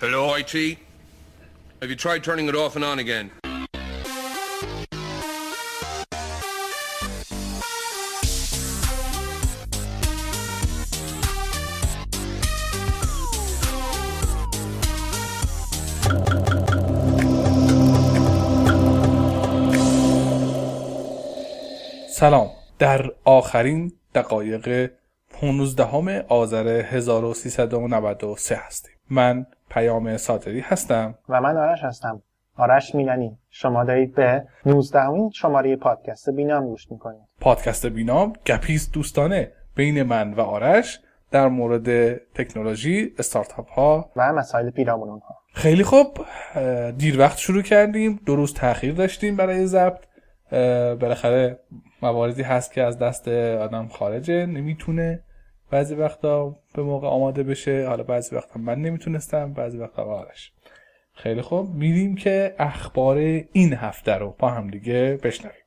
Hello, IT? Have you tried turning it off and on again? سلام. در آخرین دقایق 15 آذر 1393 هستیم. من پیام صادقی هستم و من آرش هستم. آرش میلانی. شما دارید به 19مین شماره پادکست بینام گوش میکنید. پادکست بینام گپیست دوستانه بین من و آرش در مورد تکنولوژی، استارتاپ ها و مسائل پیرامون اونها. خیلی خوب. دیر وقت شروع کردیم. 2 روز تأخیر داشتیم برای ضبط. بالاخره مواردی هست که از دست آدم خارجه، نمیتونه بعضی وقتا به موقع آماده بشه. حالا بعضی وقتا من نمیتونستم، بعضی وقتا آرش. خیلی خوب، میریم که اخبار این هفته رو با هم دیگه بشنویم.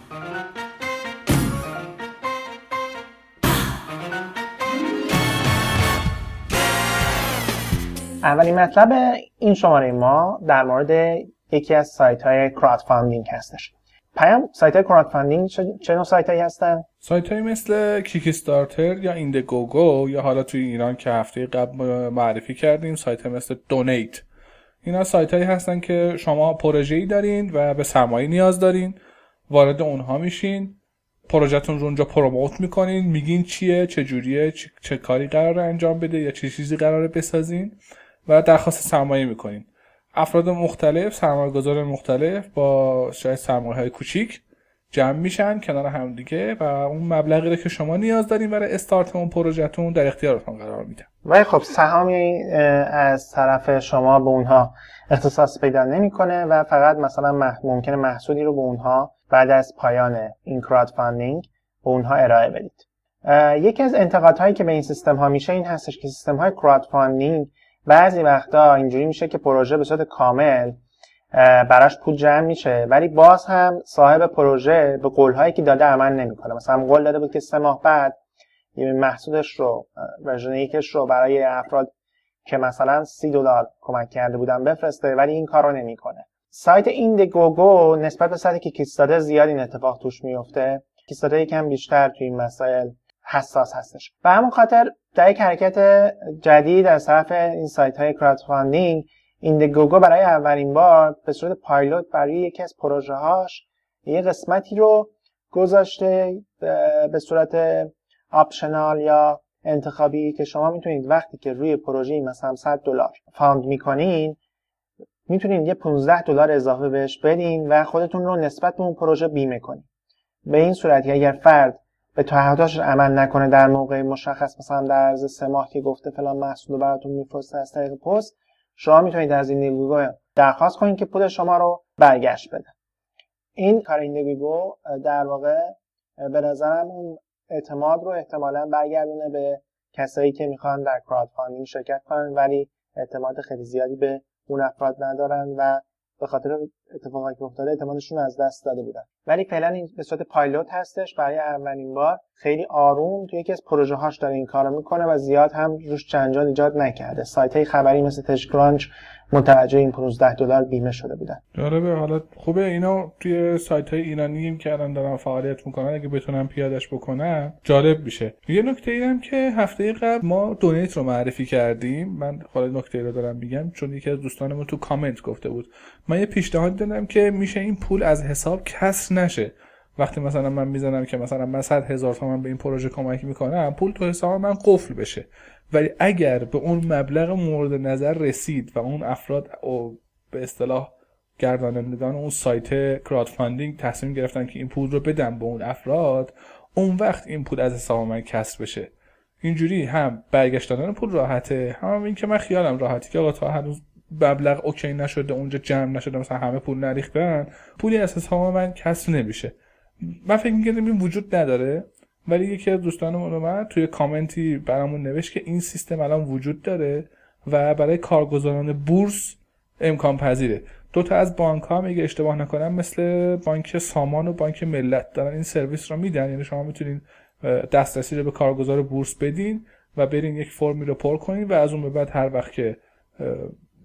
اولین مطلب این شماره ما در مورد یکی از سایت های کراود فاندینگ هستش. پیام، سایت های کراود فاندینگ چه نوع سایت هایی هستن؟ سایت هایی مثل کیک استارتر یا ایندیگوگو یا حالا توی ایران که هفته قبل معرفی کردیم سایت های مثل دونیت. اینا سایت هایی هستن که شما پروژه‌ای دارین و به سرمایه نیاز دارین، وارد اونها میشین، پروژه‌تون رو اونجا پروموت میکنین، میگین چیه، چه جوریه، چه کاری قراره انجام بده یا چه چیزی قراره بسازین و درخواست سرمایه میکنین. افراد مختلف، سرمایه‌گذار مختلف با شاید سرمایه‌های کوچیک جمع میشن کنار هم دیگه و اون مبلغی رو که شما نیاز دارین برای استارت اون پروژه‌تون در اختیارتون قرار میدن. ولی خب سهامی از طرف شما به اونها اختصاص پیدا نمیکنه و فقط مثلا ممکنه محصولی رو به اونها بعد از پایان این کراود فاندینگ به اونها ارائه بدید. یکی از انتقادهایی که به این سیستم ها میشه این هستش که سیستم های کراود فاندینگ بعضی وقتا اینجوری میشه که پروژه به صورت کامل براش پول جمع میشه ولی باز هم صاحب پروژه به قولهایی که داده عمل نمیکنه. مثلا قول داده بود که 3 ماه بعد محصولش رو ورژن 1 رو برای افراد که مثلا $30 کمک کرده بودن بفرسته ولی این کارو نمیکنه. سایت ایندیگوگو نسبت به سایت کیکستارتر زیاد این اتفاق توش میفته. کیکستارتر یکم بیشتر توی این مسائل حساس هستش. به همون خاطر در یک حرکت جدید از طرف این سایت های کراود فاندینگ، ایندیگوگو برای اولین بار به صورت پایلوت برای یکی از پروژه هاش یه قسمتی رو گذاشته به صورت آپشنال یا انتخابی که شما میتونید وقتی که روی پروژه مثلا $100 فاند میکنین میتونید یه $15 اضافه بهش بدین و خودتون رو نسبت به اون پروژه بیمه کنین. به این صورت که اگر فرد به تعهداتش عمل نکنه در موقع مشخص، مثلا در عرض 3 ماه که گفته فلان محصول رو براتون میفرسته از طریق پست، شما میتونید از ایندیگوگو درخواست کنید که پول شما رو برگشت بده. این کار ایندیگوگو در واقع به نظرم اون اعتماد رو احتمالاً برگردونه به کسایی که میخوان در کراود فاندینگ شرکت کنن ولی اعتماد خیلی زیادی به اون افراد ندارن و به خاطر اتفاقی که افتاده اعتمادشون از دست داده بودن. ولی فعلا این به صورت پایلوت هستش، برای اولین بار خیلی آروم توی یکی از پروژه هاش داره این کارو میکنه و زیاد هم روش جنجال ایجاد نکرده. سایت های خبری مثل تچکرانچ متوجه این $15 بیمه شده بودن. جالبه. حالا خوبه اینا توی سایت های ایرانی که الان دارن فعالیت میکنن اگه بتونن پیادهش بکنن جالب میشه. یه نکته اینم که هفته قبل ما دونیت رو معرفی کردیم. من حالا نکته رو دارم میگم چون یکی از دوستانمون تو کامنت گفته بود. من یه پیشنهاد دادم که میشه این پول از حساب کسر نشه. وقتی مثلا من میزنم که مثلا من 100,000 تومان به این پروژه کمک میکنم، پول تو حساب من قفل بشه. ولی اگر به اون مبلغ مورد نظر رسید و اون افراد به اصطلاح گردانندگان اون سایت کراود فاندینگ تصمیم گرفتن که این پول رو بدن به اون افراد، اون وقت این پول از حساب من کسر بشه. اینجوری هم برگشت دادن پول راحته، هم این که من خیالم راحتی که آقا تا هنوز مبلغ اوکی نشده، اونجا جمع نشده، مثلا همه پول نریختن، پولی از حساب من کسر نمیشه. من فکر می‌کردم این وجود نداره، ولی یکی از دوستانمون اومد توی کامنتی برامون نوشت که این سیستم الان وجود داره و برای کارگزاران بورس امکان پذیره. 2 تا از بانک‌ها اگه اشتباه نکنم مثل بانک سامان و بانک ملت دارن این سرویس رو میدن. یعنی شما میتونین دسترسی رو به کارگزار بورس بدین و برین یک فرمی رو پر کنین و از اون به بعد هر وقت که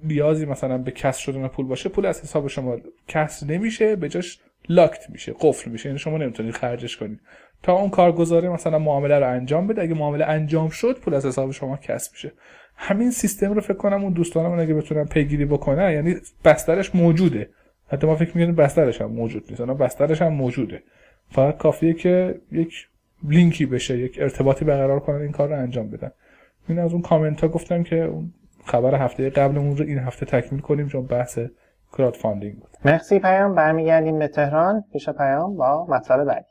نیازی مثلا به کسر شدن پول باشه، پول از حساب شما کسر نمیشه، به جاش لاکت میشه، قفل میشه، یعنی شما نمیتونید خرجش کنید تا اون کارگزار مثلا معامله رو انجام بده. اگه معامله انجام شد پول از حساب شما کسر میشه. همین سیستم رو فکر کنم اون دوستانمون اگه بتونن پیگیری بکنن، یعنی بسترش موجوده، حتی ما فکر می‌کنیم بسترش هم موجود نیست، اون بسترش هم موجوده، فقط کافیه که یک لینکی بشه، یک ارتباطی برقرار کنن این کار رو انجام بدن. این از اون کامنت ها گفتم که اون خبر هفته قبلمون رو این هفته تکمیل کنیم چون بحث کراود فاندینگ بود. مرسی پیام. برمیگردیم به تهران پیش پیام با مطلب بعدی.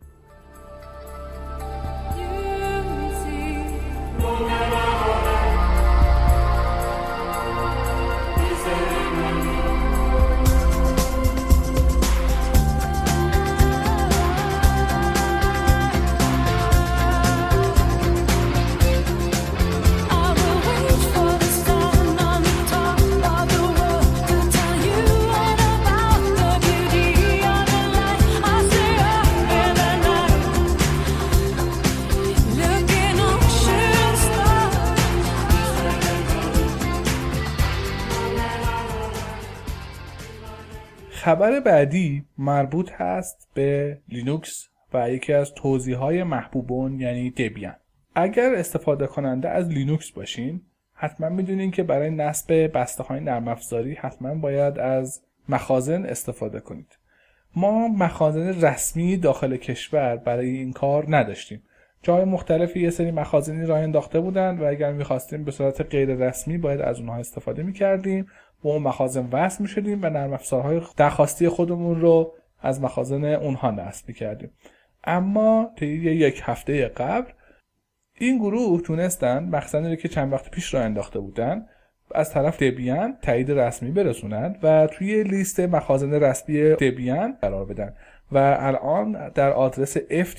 خبر بعدی مربوط هست به لینوکس و یکی از توزیع‌های محبوبون یعنی دبیان. اگر استفاده کننده از لینوکس باشین حتما میدونین که برای نصب بسته‌های نرم افزاری حتما باید از مخازن استفاده کنید. ما مخازن رسمی داخل کشور برای این کار نداشتیم. جای مختلفی یه سری مخازنی راه انداخته بودن و اگر می‌خواستیم به صورت غیر رسمی باید از اونها استفاده می‌کردیم، با اون مخازن وصل می‌شدیم و نرم افزارهای درخواستی خودمون رو از مخازن اونها نصب می‌کردیم. اما طی یک هفته قبل این گروه تونستن مخزنی رو که چند وقت پیش راه انداخته بودن از طرف دبیان تایید رسمی برسونن و توی لیست مخازن رسمی دبیان قرار بدن و الان در آدرس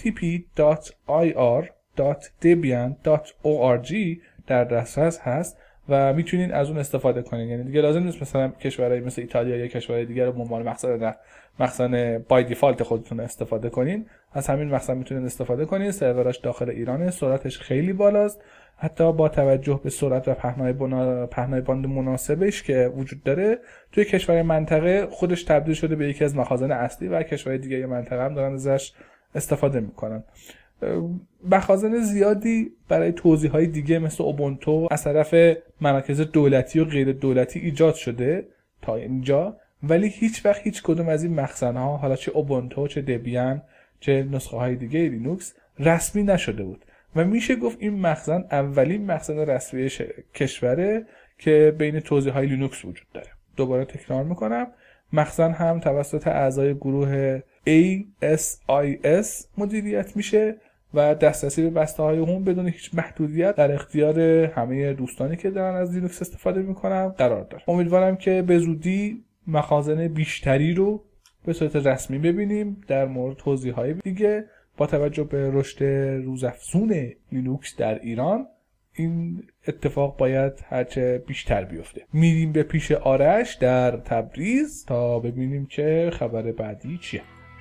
ftp.ir.debian.org در دسترس هست و میتونین از اون استفاده کنین. یعنی دیگه لازم نیست مثلا کشورهای مثل ایتالیا یا کشورهای دیگر رو به عنوان مخزن بای دیفالت خودتون استفاده کنین. از همین مخزن میتونین استفاده کنین. سرورش داخل ایرانه، سرعتش خیلی بالاست، حتی با توجه به سرعت و پهنای باند مناسبش که وجود داره توی کشورهای منطقه خودش تبدیل شده به یکی از مخازن اصلی و کشورهای دیگه منطقه هم دارن ازش استفاده میکنن. مخازن زیادی برای توزیع‌های دیگه مثل اوبونتو از طرف مراکز دولتی و غیر دولتی ایجاد شده تا اینجا، ولی هیچ وقت هیچ کدوم از این مخزن‌ها، حالا چه اوبونتو چه دبیان چه نسخه‌های دیگه لینوکس، رسمی نشده بود و میشه گفت این مخزن اولین مخزن رسمی کشوره که بین توزیع‌های لینوکس وجود داره. دوباره تکرار میکنم، مخزن هم توسط اعضای گروه ASIS مدیریت میشه و دسترسی به بسته‌های اون بدون هیچ محدودیت در اختیار همه دوستانی که دارن از لینوکس استفاده میکنن قرار داره. امیدوارم که به زودی مخازن بیشتری رو به صورت رسمی ببینیم در مورد توضیح‌های دیگه. با توجه به رشد روزافزون لینوکس در ایران این اتفاق باید هرچه بیشتر بیفته. میریم به پیش آرش در تبریز تا ببینیم که خبر بعدی چیه.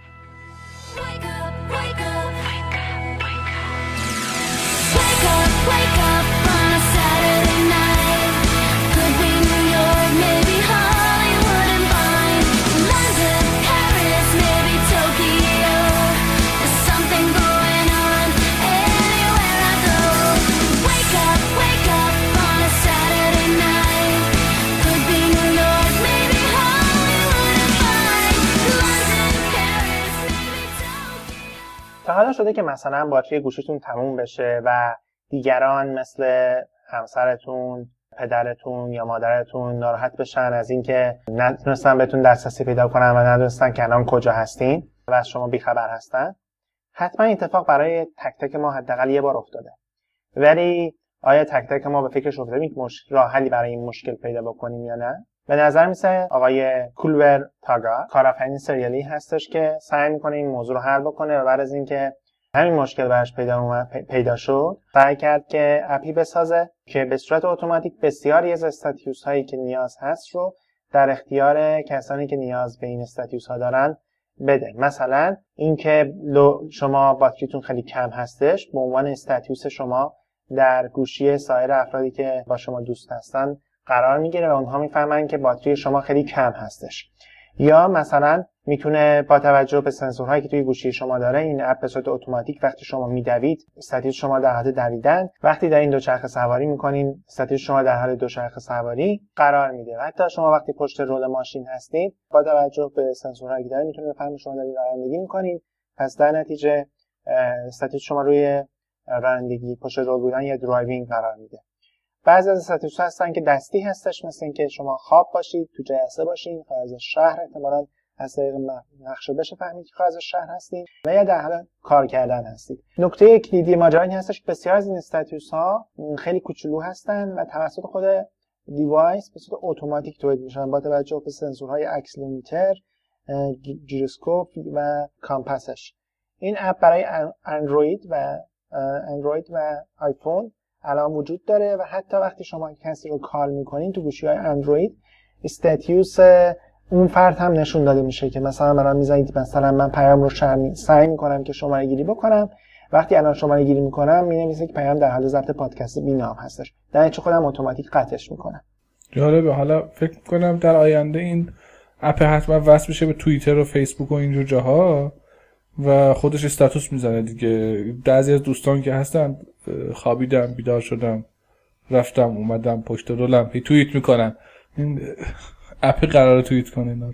تا حالا شده که مثلا باتری گوشیتون تموم بشه و دیگران مثل همسرتون، پدرتون یا مادرتون ناراحت بشن از اینکه نتونستن بهتون دسترسی پیدا کنن و ندونستن که الان کجا هستین و از شما بیخبر هستن؟ حتما این اتفاق برای تک تک ما حداقل یه بار افتاده. ولی آیا تک تک ما به فکرش افتادیم راه حلی برای این مشکل پیدا بکنیم یا نه؟ به نظر میسه آقای کولور تاگا کارآفرین سریالی هستش که سعی میکنه این موضوع رو حل بکنه و بعد از اینکه همین مشکل براش پیدا شد سعی کرد که اپی بسازه که به صورت اتوماتیک بسیاری از استاتیوس هایی که نیاز هست رو در اختیار کسانی که نیاز به این استاتیوس ها دارن بده. مثلا اینکه شما باتریتون خیلی کم هستش به عنوان استاتیوس شما در گوشی سایر افرادی که با شما دوست هستن قرار میگیره و اونها میفهمن که باتری شما خیلی کم هستش. یا مثلا میتونه با توجه به سنسورهایی که توی گوشی شما داره این اپ به صورت اتوماتیک وقتی شما میدوید استاتیک شما در حال دویدن، وقتی دارین دوچرخه سواری میکنین استاتیک شما در حال دوچرخه سواری قرار میده. حتی شما وقتی پشت رول ماشین هستید با توجه به سنسورهایی که داره میتونه بفهمه شما دارید رانندگی میکنین، پس در نتیجه استاتیک شما روی رانندگی پشت رول بودن یا درایوینگ قرار میده. بعضی از استاتیکس هستن که دستی هستش، مثل اینکه شما خواب باشید، تو جلسه باشین، خارج از شهر، احتمالاً از طریق نقشه بشه فهمید که خارج از شهر هستید و یا در حال کار کردن هستید. نکته کلیدی ماجرا این هستش که بسیار از این استاتیکس ها خیلی کوچولو هستن و توسط خود دیوایس به صورت اتوماتیک تولید میشن با توجه به سنسورهای اکسلرومتر، جیروسکوپ و کامپاسش. این اپ برای اندروید و آیفون الان وجود داره و حتی وقتی شما کسی رو کال میکنین تو گوشی‌های اندروید استاتیوس اون فرد هم نشون داده میشه که مثلا برام میذارید مثلا من پیام رو سعی میکنم که شماره گیری بکنم، وقتی الان شماره گیری میکنم مینویسه که پیام در حال ضبط پادکست بینام هستش، در چه خودم اتوماتیک قطعش میکنم. جالبه. حالا فکر کنم در آینده این اپ حتما وصل بشه به توییتر و فیسبوک و اینجور جاها و خودش استاتوس میزنه دیگه. بعضی از دوستان که هستن خوابیدم، بیدار شدم، رفتم اومدم، پشت رولم، توییت میکنن. این اپ قراره توییت کنه اینا.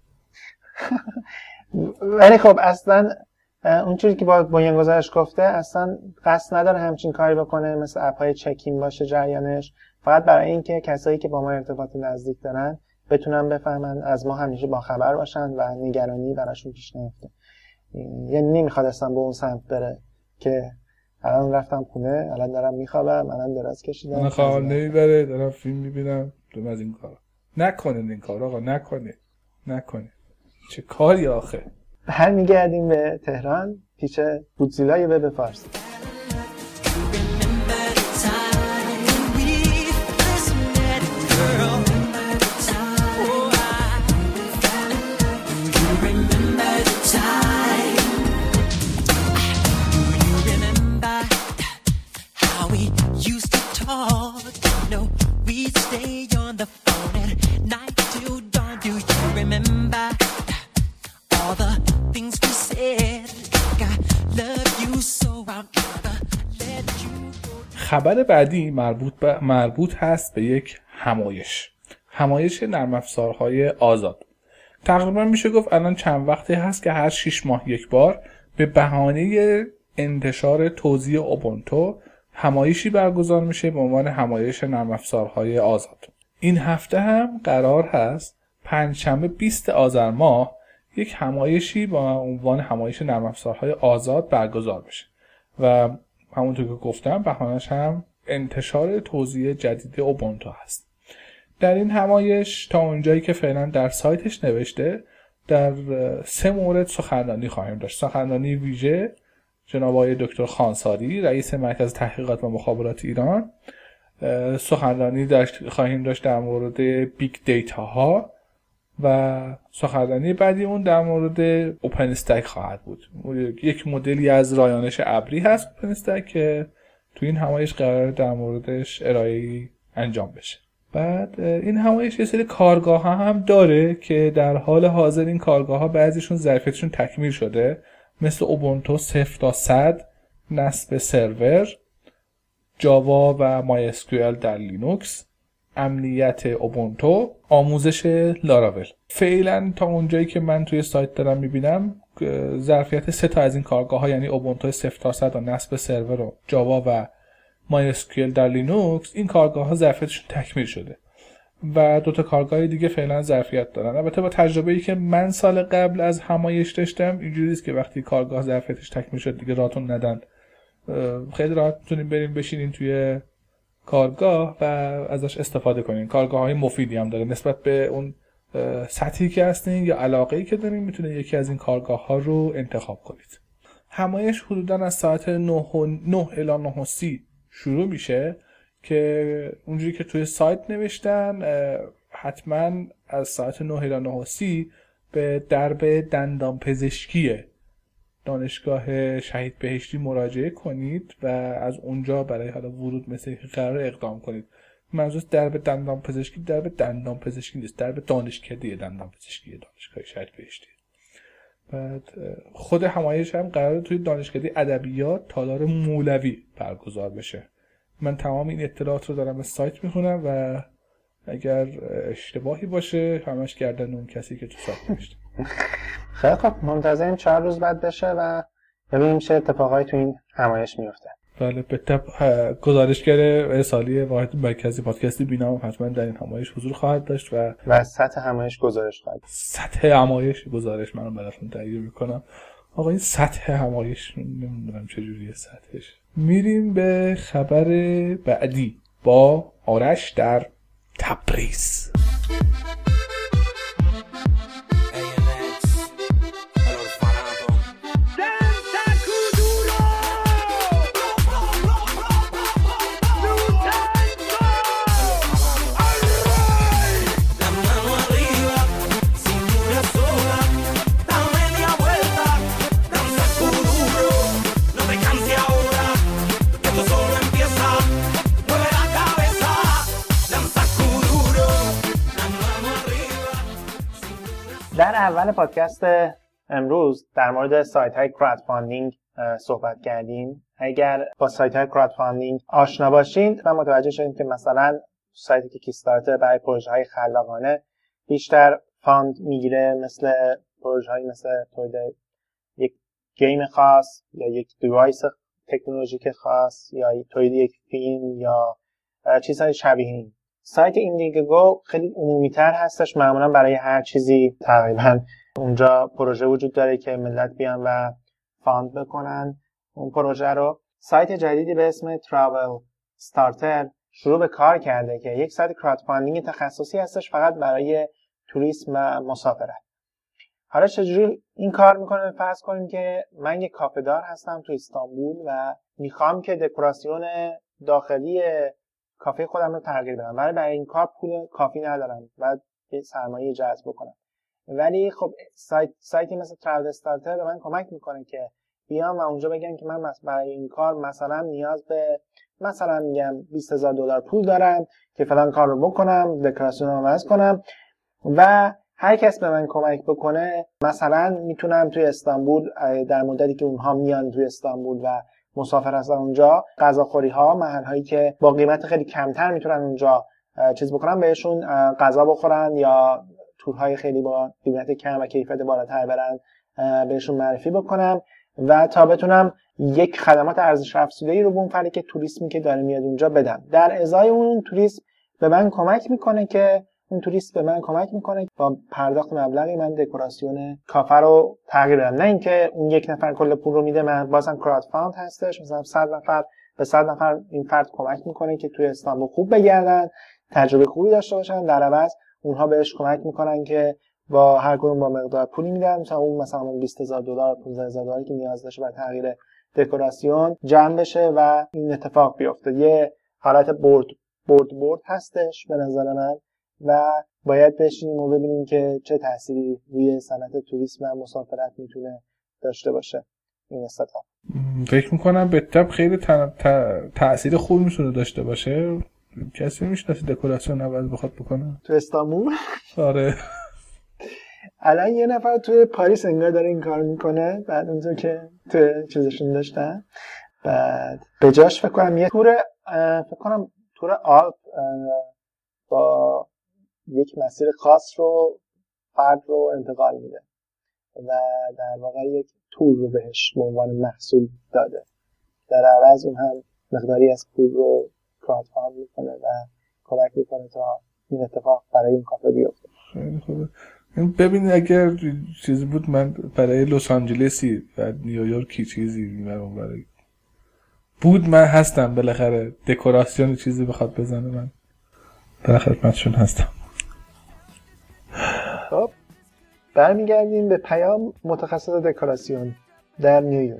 ولی خب اصلا اون چیزی که با بنیانگذارش گفته اصلا قصد نداره همچین کاری بکنه، مثل اپ های چکین باشه جریانش، فقط برای اینکه کسایی که با ما ارتباط نزدیک دارن بتونن بفهمن، از ما همیشه با خبر باشن و نگرانی براشون پیش نیفته. یعنی نمیخواد اصلا به اون سمت بره که الان رفتم خونه، الان دارم میخوابم، الان دراز کشیدم، من خواب نمیبره، دارم فیلم میبینم. دوم از این کار نکنید، این کار آقا نکنید. چه کاری آخه. برمیگردیم به تهران پیش گودزیلای وب فارسی. خبر بعدی مربوط هست به یک همایش نرم افزارهای آزاد. تقریبا میشه گفت الان چند وقتی هست که هر 6 ماه یک بار به بهانه انتشار توزیع اوبونتو همایشی برگزار میشه به عنوان همایش نرم افزارهای آزاد. این هفته هم قرار هست پنجشنبه 20 آذر ماه یک همایشی با عنوان همایش نرم افزارهای آزاد برگزار بشه و همونطور که گفتم بهانه‌اش هم انتشار توزیع جدید اوبونتو هست. در این همایش تا اونجایی که فعلا در سایتش نوشته در 3 مورد سخنرانی خواهیم داشت. سخنرانی ویژه جناب آقای دکتر خانساری رئیس مرکز تحقیقات و مخابرات ایران، سخنرانی خواهیم داشت در مورد بیگ دیتا ها و سخنرانی بعدی اون در مورد اوپن استک خواهد بود. یک مدلی از رایانش ابری هست اوپن استک که تو این همایش قرار در موردش ارائه‌ای انجام بشه. بعد این همایش یه سری کارگاه ها هم داره که در حال حاضر این کارگاه ها بعضیشون ظرفیتشون تکمیل شده، مثل اوبونتو 0 تا 100 نصب سرور، جاوا و مای اسکیول در لینوکس، امنیت اوبونتو، آموزش لاراول. فعلا تا اونجایی که من توی سایت دارم میبینم ظرفیت 3 تا از این کارگاه ها یعنی اوبونتو 0 تا 100 و نصب سرور و جاوا و مای اسکیول در لینوکس، این کارگاه ها ظرفیتشون تکمیل شده و 2 تا کارگاه دیگه فعلا ظرفیت دارن. البته با تجربه‌ای که من سال قبل از همایش داشتم اینجوریه که وقتی کارگاه ظرفیتش تکمیل شد دیگه راهتون ندن، خیلی راحت میتونین بریم بشینین توی کارگاه و ازش استفاده کنین. کارگاه‌های مفیدی هم داره نسبت به اون سطحی که هستین یا علاقه‌ای که دارین، میتونین یکی از این کارگاه‌ها رو انتخاب کنید. همایش حدوداً از ساعت 9 الی 9:30 شروع میشه که اونجوری که توی سایت نوشتن حتما از ساعت 9 الی 9:30 به درب دندان پزشکی دانشگاه شهید بهشتی مراجعه کنید و از اونجا برای حالا ورود مثل که قرار اقدام کنید. منظور درب دندان پزشکی درب دندان پزشکی نیست، درب دانشکده دندان پزشکی دانشگاه شهید بهشتی. بعد خود همایش هم قراره توی دانشکده ادبیات تالار مولوی برگزار بشه. من تمام این اطلاعات رو دارم از سایت میخونم و اگر اشتباهی باشه همش گردن اون کسی که تو سایت نوشته. خیلی خب، منتظریم 4 روز بعد بشه و ببینیم چه اتفاقایی تو این همایش میفته. بله، به تپ گزارشگر ارسالی واحد مرکزی پادکستی بینام حتما در این همایش حضور خواهد داشت و سطح همایش گزارش خواهد. سطح همایش گزارش منو براتون تهیه میکنم. آقا این سطح همایش نمیدونم چجوریه سطحش. میریم به خبر بعدی با آرش در تبریز. در اول پادکست امروز در مورد سایت های کراودفاندینگ صحبت کردیم. اگر با سایت های کراودفاندینگ آشنا باشید و متوجه شدید که مثلا سایتی که کیکستارتر برای پروژه های خلاقانه بیشتر فاند میگیره، مثل پروژه های مثل تولید یک گیم خاص یا یک دیوایس تکنولوژیک خاص یا تولید یک فیلم یا چیزهای شبیه این، سایت ایندیگو خیلی عمومی‌تر هستش. معمولا برای هر چیزی تقریبا اونجا پروژه وجود داره که ملت بیان و فاند بکنن اون پروژه رو. سایت جدیدی به اسم تراول استارتر شروع به کار کرده که یک سایت کراودفاندینگ تخصصی هستش فقط برای توریسم و مسافرت. حالا چجوری این کار میکنه؟ فرض کنیم که من یک کافه دار هستم تو استانبول و میخوام که دکوراسیون داخلی کافه خودم رو تغییر بدم، ولی برای این کار پول کافی ندارم و سرمایه جذب بکنم. ولی خب سایتی مثل تراول استارتر به من کمک میکنه که بیام و اونجا بگم که من برای این کار مثلا نیاز به مثلا میگم $20,000 پول دارم که فلان کار رو بکنم، دکوراسیون رو عوض کنم و هر کس به من کمک بکنه مثلا میتونم توی استانبول در مدتی که اونها میان توی استانبول و مسافر هستن اونجا، غذاخوری ها، محل هایی که با قیمت خیلی کمتر میتونن اونجا چیز بکنن بهشون غذا بخورن یا تورهای خیلی با قیمت کم و کیفیت بالاتر برن بهشون معرفی بکنم و تا بتونم یک خدمات ارزش افزوده‌ای رو به اون فردی که توریسمی که داره میاد اونجا بدم. در ازای اون توریست به من کمک میکنه که با پرداخت مبلغی من دکوراسیون کافه رو تغییر بدم، نه اینکه اون یک نفر کل پول رو میده. من بازم کراودفاند هستش، مثلا 100 نفر به 100 نفر این فرد کمک میکنه که توی استانبول خوب بگردن، تجربه خوبی داشته باشن، در عوض اونها بهش کمک میکنن که با هر کدوم با مقدار پولی میدن، مثلا اون $20,000 $15,000 که نیاز داشته برای تغییر دکوراسیون جمع بشه و این اتفاق بیفته. یه حالت برد هستش به نظر من و باید بشینیم و ببینیم که چه تأثیری روی صنعت توریسم و مسافرت میتونه داشته باشه این استارتاپ. فکر میکنم به طب خیلی تأثیر خوب میتونه داشته باشه. کسی میشناسی دکوراسیون عوض بخواد بکنه تو استانبول؟ آره الان یه نفر توی پاریس انگار داره این کار میکنه، بعد اونجا که تو چیزشون داشتن، بعد به جاش فکر کنم تور آلپ با یک مسیر خاص رو فرد رو انتقال میده و در واقع یک تور رو بهش به عنوان محصول داده، در عوض اون هم مقداری از پول رو کراودفاند میکنه و کمک میکنه تا این اتفاق برای این کافه بیفته. خیلی خوبه. ببینید اگر چیزی بود من برای لس آنجلسی و نیویورکی چیزی برای بود من هستم، بالاخره دکوراسیون چیزی بخواد بزنه من در خدمتشون هستم. خب برمیگردیم به پیام متخصص دکوراسیون در نیویورک.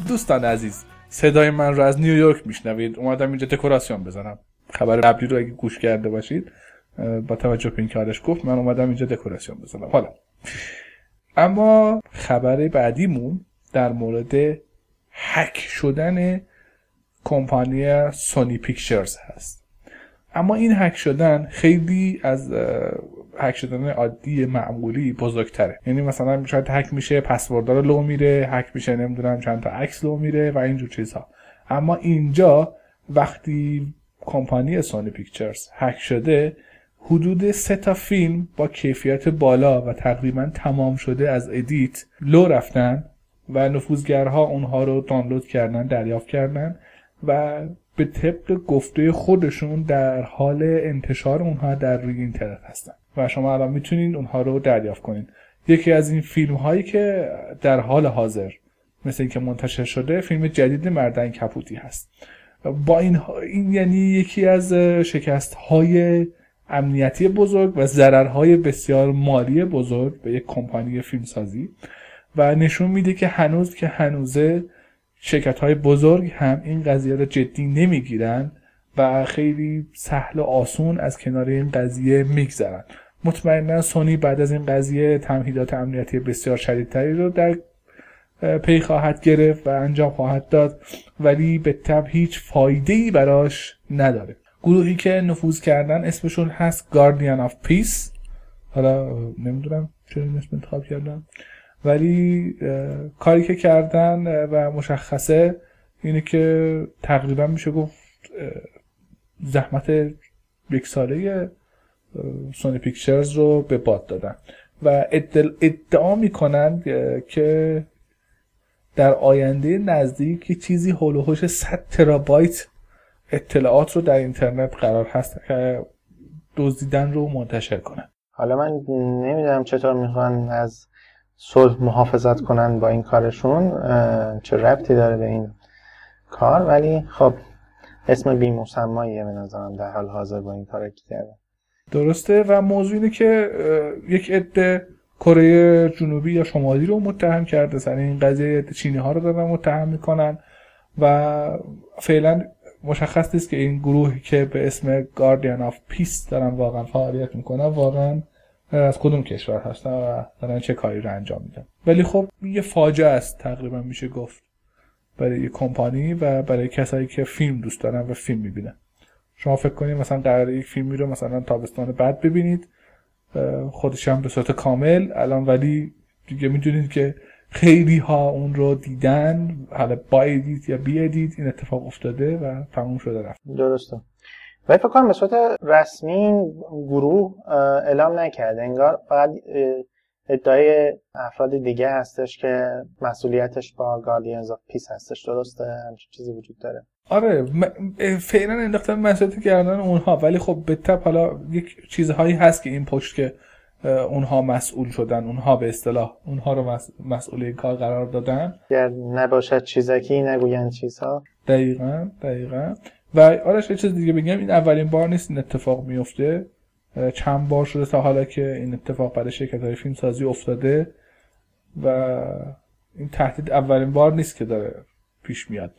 دوستان عزیز، صدای من رو از نیویورک میشنوید. اومدم اینجا دکوراسیون بزنم. خبر قبلی رو اگه گوش کرده باشید با توجه به اینکه آرش گفت، من اومدم اینجا دکوراسیون بزنم. حالا اما خبر بعدیمون در مورد هک شدن کمپانی سونی پیکچرز هست. اما این هک شدن خیلی از هک شدن عادی معمولی بزرگتره. یعنی مثلا شاید هک میشه پسورد رو لو میره، هک میشه نمیدونم چند تا عکس لو میره و اینجور چیزها. اما اینجا وقتی کمپانی سونی پیکچرز هک شده، حدود 3 تا فیلم با کیفیت بالا و تقریبا تمام شده از ادیت لو رفتن و نفوذگرها اونها رو دانلود کردن، دریافت کردن و به طبق گفته خودشون در حال انتشار اونها در روی اینترنت هستن و شما الان میتونید اونها رو دریافت کنید. یکی از این فیلم هایی که در حال حاضر مثل اینکه منتشر شده، فیلم جدید مردن کپوتی هست. با این یعنی یکی از شکست های امنیتی بزرگ و ضررهای بسیار مالی بزرگ به یک کمپانی فیلمسازی و نشون میده که هنوزه شرکت‌های بزرگ هم این قضیه رو جدی نمیگیرن و خیلی سهل و آسون از کنار این قضیه میگذرن. مطمئنا سونی بعد از این قضیه تمهیدات امنیتی بسیار شدیدتری رو در پی خواهد گرفت و انجام خواهد داد، ولی به طبع هیچ فایده‌ای براش نداره. گروهی که نفوذ کردن اسمشون هست Guardian of Peace. حالا نمیدونم چرا این اسم انتخاب کردم، ولی کاری که کردن و مشخصه اینه که تقریبا میشه گفت زحمت 1 ساله سونی پیکچرز رو به باد دادن و ادعا میکنن که در آینده نزدیک چیزی هول و هوش 100 ترابایت اطلاعات رو در اینترنت قرار هست که دزدیدن رو منتشر کنن. حالا من نمیدونم چطور میخوان از صلح محافظت کنن با این کارشون، چه ربطی داره به این کار، ولی خب اسم بی‌مسماییه به نظرم در حال حاضر با این کار که کردن. درسته و موضوع اینه که یک عده کره جنوبی یا شمالی رو متهم کرده سر این قضیه، چینی ها رو دارن متهم میکنن و فعلا مشخص نیست که این گروهی که به اسم Guardian of Peace دارن واقعا فعالیت میکنن واقعا از کدوم کشور هستن و دارن چه کاری رو انجام میدن. ولی خب یه فاجعه است تقریبا میشه گفت برای یه کمپانی و برای کسایی که فیلم دوست دارن و فیلم میبینن. شما فکر کنید مثلا قراره یک فیلمی رو مثلا تابستان بعد ببینید، خودش هم به صورت کامل الان، ولی دیگه میدونید که خیلی ها اون رو دیدن، حالا با ادیت یا بی ادیت این اتفاق افتاده و تموم شده رفت. درسته. ولی فکر کنم به صورت رسمی گروه اعلام نکرده، انگار فقط ادعای افراد دیگه هستش که مسئولیتش با Guardians of Peace هستش. درسته؟ همچین چیزی وجود داره. آره فعلا انداختن مسئولیت کردن اونها، ولی خب به طب حالا یک چیزهایی هست که این پشت که اونها مسئول شدن، اونها به اصطلاح اونها رو مسئول این کار قرار دادن. گر نباشد چیزکی نگویند چیزها. دقیقاً و آرش یه چیز دیگه بگم، این اولین بار نیست این اتفاق میفته، چند بار شده تا حالا که این اتفاق برای شرکت‌های فیلمسازی افتاده و این تهدید اولین بار نیست که داره پیش میاد.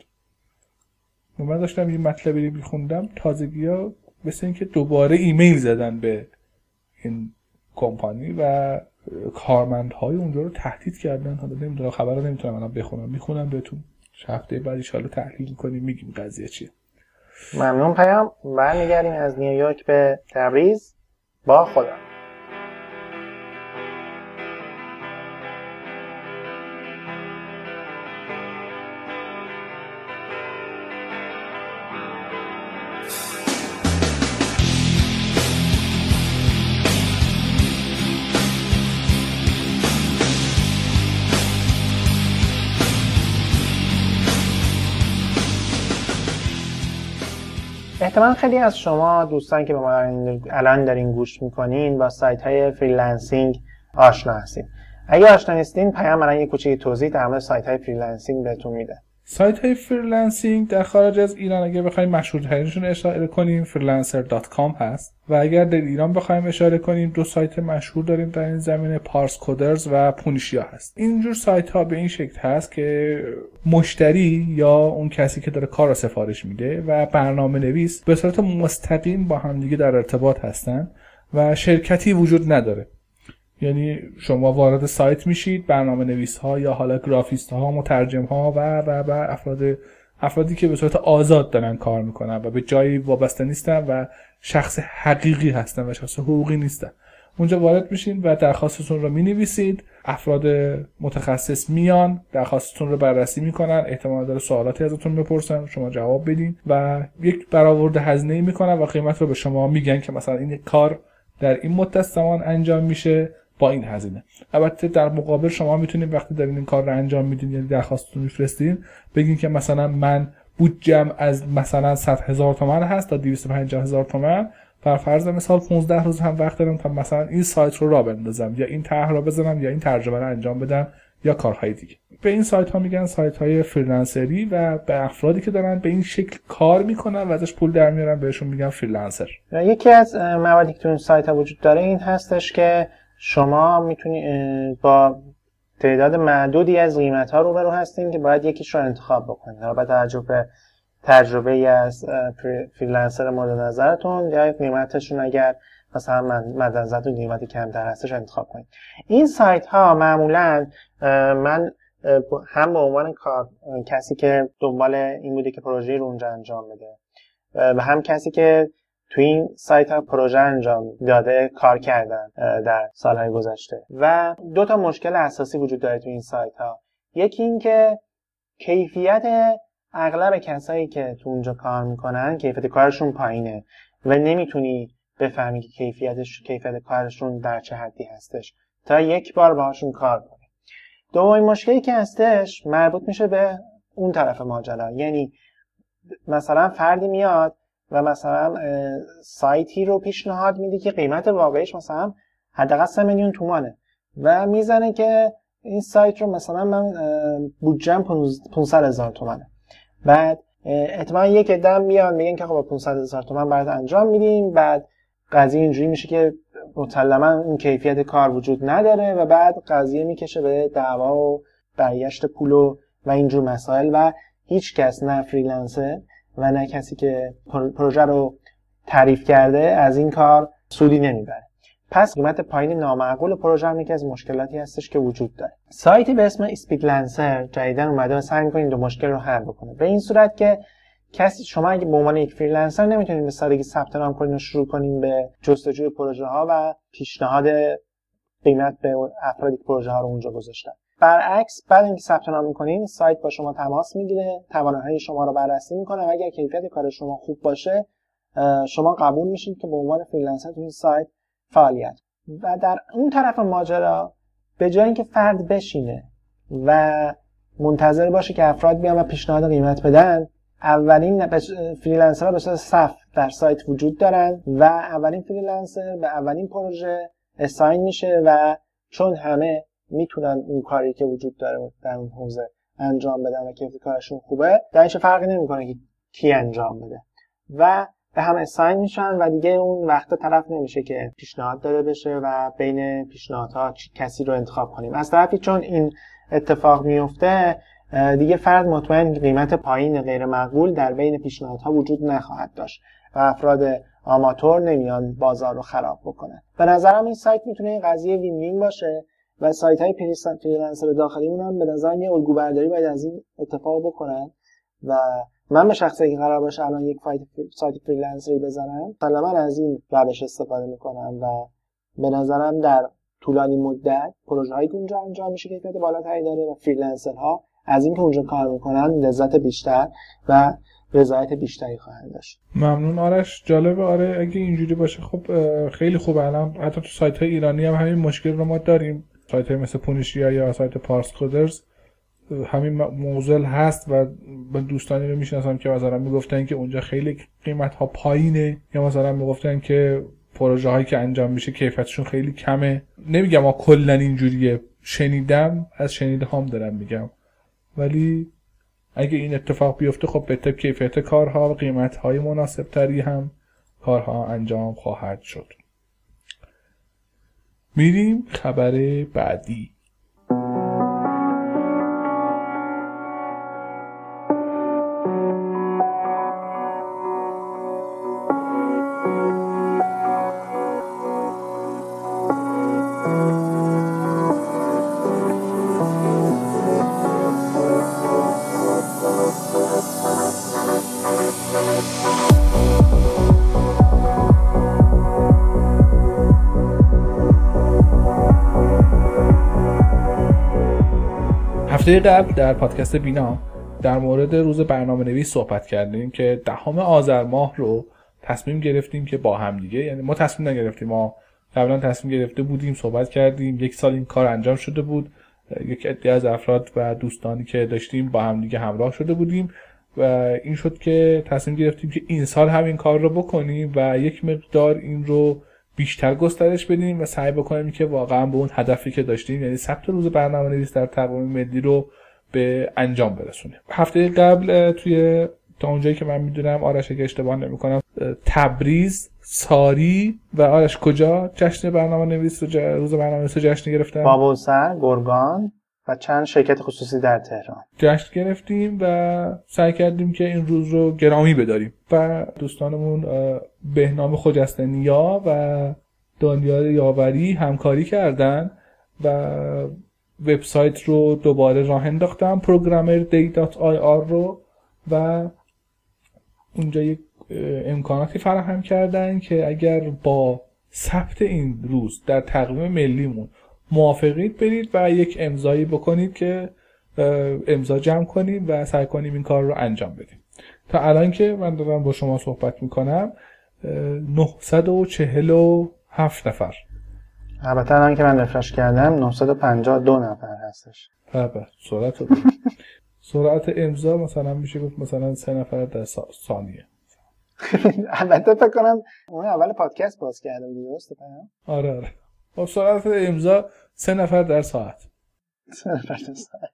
من داشتم این مطلبی رو می‌خوندم، تازگی‌ها مثل این که دوباره ایمیل زدن به این کمپانی و کارمندهای اونجا رو تهدید کردن. حالا نمیدونم، خبر رو نمیتونم الان بخونم، میخونم بهتون هفته بعد ان شاءالله تحلیل کنیم میگیم قضیه چیه. ممنون پیام. برمیگردیم از نیویورک به تبریز با خدا. احتمال خیلی از شما دوستان که به ما الان دارین گوش میکنین با سایت های فریلنسینگ آشنا هستین. اگه آشنا نیستین پیام الان یه کوچیک توضیح در مورد سایت های فریلنسینگ بهتون میده. سایت های فریلنسینگ در خارج از ایران اگه بخوایم مشهورترینشون اشاره کنیم freelancer.com هست و اگر در ایران بخوایم اشاره کنیم 2 سایت مشهور داریم در این زمینه، پارس کودرز و پونیشیا هست. اینجور سایت ها به این شکل هست که مشتری یا اون کسی که داره کار رو سفارش میده و برنامه نویس به صورت مستقیم با هم دیگه در ارتباط هستن و شرکتی وجود نداره. یعنی شما وارد سایت میشید، برنامه نویس ها یا حالا گرافیست ها، مترجم ها و افرادی که به صورت آزاد دارن کار میکنن و به جایی وابسته نیستن و شخص حقیقی هستن و شخص حقوقی نیستن. اونجا وارد میشین و درخواستتون رو مینویسید، افراد متخصص میان درخواستتون رو بررسی میکنن، احتمال داره سوالاتی ازتون بپرسن، شما جواب بدین و یک برآورد هزینه‌ای میکنن و قیمت رو به شما میگن که مثلا این کار در این مدت زمان انجام میشه با این هزینه. البته در مقابل شما میتونید وقتی دارین این کار رو انجام میدین یعنی درخواستتون میفرستین بگین که مثلا من بودجم از مثلا 100,000 تومان هست تا 250,000 تومان، بر فرض مثال 15 روز هم وقت دارم تا مثلا این سایت رو راه بندازم یا این طرح رو بزنم یا این ترجمه رو انجام بدم یا کارهای دیگه. به این سایت ها میگن سایت های فریلنسری و به افرادی که دارن به این شکل کار میکنن و ازش پول در میارن بهشون میگن فریلنسر. یکی از مواردی که تو این سایت ها وجود داره این هستش که شما میتونید با تعداد معدودی از قیمت ها روبرو هستین که باید یکیش رو انتخاب بکنید. حالا با توجه به تجربه از فریلنسر مورد نظرتون یا قیمتشون اگر مثلا مد نظرتون قیمت کمتر هستش انتخاب کنید. این سایت ها معمولا من هم به عنوان کسی که دنبال این بوده که پروژه رو اونجا انجام بده و هم کسی که تو این سایت ها پروژه انجام داده کار کردن در سالهای گذشته و 2 تا مشکل اساسی وجود داره تو این سایت ها. یکی این که کیفیت اغلب کسایی که تو اونجا کار میکنن کیفیت کارشون پایینه و نمیتونی بفهمی که کیفیت کارشون در چه حدی هستش تا یک بار باهاشون کار کنی. دومین مشکلی که هستش مربوط میشه به اون طرف ماجرا، یعنی مثلا فردی میاد و مثلا سایتی رو پیشنهاد میده که قیمت واقعیش مثلا حداقل 3 میلیون تومانه و میزنه که این سایت رو مثلا من بودجم 500,000 تومانه. بعد احتمالاً یک عده میان میگن که خب با 500,000 تومان برات انجام میدیم، بعد قضیه اینجوری میشه که مسلماً اون کیفیت کار وجود نداره و بعد قضیه میکشه به دعوا و برگشت پول و اینجور مسائل و هیچ کس، نه فریلنسر و نه کسی که پروژه رو تعریف کرده، از این کار سودی نمیبره. پس قیمت پایین نامعقول پروژه هم یکی از مشکلاتی هستش که وجود داره. سایتی به اسم اسپیدلنسر جدیداً اومده و سعی می‌کنه این 2 مشکل رو حل بکنه. به این صورت که شما اگه به عنوان یک فریلنسر نمیتونید به سادگی ثبت نام کنید و شروع کنید به جستجوی پروژه ها و پیشنهاد قیمت به افرادی که پروژه ها رو اونجا گذاشتن. برعکس بعد اینکه ثبت نام می‌کنید سایت با شما تماس میگیره، توانایی شما رو بررسی می‌کنه و اگر کیفیت کار شما خوب باشه شما قبول میشید که به عنوان فریلنسر تو این سایت فعالیت. و در اون طرف ماجرا به جای اینکه فرد بشینه و منتظر باشه که افراد بیان و پیشنهاد قیمت بدن، اولین فریلنسرها به صورت صف در سایت وجود دارن و اولین فریلنسر به اولین پروژه اساین میشه و چون همه میتونن اون کاری که وجود داره در اون حوزه انجام بدن و کیفیت کارشون خوبه، در هیچ فرقی نمیکنه که کی انجام بده و به هم اساین میشن و دیگه اون وقت طرف نمیشه که پیشنهاد داده بشه و بین پیشنهادها کسی رو انتخاب کنیم. از طرفی چون این اتفاق میفته دیگه فرد مطمئن قیمت پایین غیر معقول در بین پیشنهادها وجود نخواهد داشت و افراد آماتور نمیان بازار رو خراب بکنن. به نظرم این سایت میتونه این قضیه وین وین باشه و سایت های فریلنسر داخلیمون هم به نظرم یه الگو برداری باید از این اتفاق بکنن و من به شخصی که قرار باشه الان یک سایت فریلنسری بزنم مثلا از این روش استفاده میکنم و به نظرم در طولانی مدت پروژه هایی که اونجا انجام میشه کیفیت بالاتری داره و فریلنسرها از این که اونجا کار میکنن لذت بیشتر و رضایت بیشتری خواهند داشت. ممنون آرش، جالبه. آره اگه اینجوری باشه خب خیلی خوبه. الان حتی تو سایت های ایرانی هم همین مشکل رو ما داریم. سایت های مثل پونیشیا یا سایت پارس کودرز همین موزل هست و من دوستانی رو میشناسم که مثلا میگفتن که اونجا خیلی قیمت ها پایینه یا مثلا میگفتن که پروژه هایی که انجام میشه کیفیتشون خیلی کمه. نمیگم ما کلا اینجوریه، شنیدم، از شنیده هام دارم میگم، ولی اگه این اتفاق بیفته خب بهتر کیفیت کارها و قیمت‌های مناسبتری هم کارها انجام خواهد شد. میریم خبر بعدی. هفته قبل در پادکست بینا در مورد روز برنامه‌نویس صحبت کردیم که 10 آذر ماه رو تصمیم گرفتیم که با هم دیگه، یعنی ما تصمیم نگرفتیم، ما قبلا تصمیم گرفته بودیم، صحبت کردیم، 1 سال این کار انجام شده بود، یک عده از افراد و دوستانی که داشتیم با هم دیگه همراه شده بودیم و این شد که تصمیم گرفتیم که این سال هم این کار رو بکنیم و یک مقدار این رو بیشتر گسترش بدیم و سعی بکنیم که واقعا به اون هدفی که داشتیم، یعنی ثبت روز برنامه‌نویس در تقویم ملی رو به انجام برسونیم. هفته قبل تا اونجایی که من میدونم، آرش اگه اشتباه نمی‌کنم، تبریز، ساری و آرش کجا جشن برنامه‌نویس روز برنامه‌نویس رو جشن گرفتن؟ بابلسر، گرگان و چند شرکت خصوصی در تهران جشن گرفتیم و سعی کردیم که این روز رو گرامی بداریم و دوستانمون بهنام خجستنیا و دانیال یاوری همکاری کردن و وبسایت رو دوباره راه انداختن، programmerday.ir رو، و اونجا یک امکاناتی فراهم کردن که اگر با ثبت این روز در تقویم ملیمون موافقید برید و یک امضایی بکنید که امضا جمع کنیم و سعی کنیم این کار رو انجام بدیم. تا الان که من دارم با شما صحبت میکنم 947 نفر، البته الان که من رفرش کردم 952 نفر هستش. بله، سرعت امضا مثلا میشه گفت مثلا 3 نفر در ثانیه. البته فکر کنم اون اول پادکست باز کردم، درسته؟ آره با سرعت امضا 3 نفر در ساعت. 3 نفر در ساعت.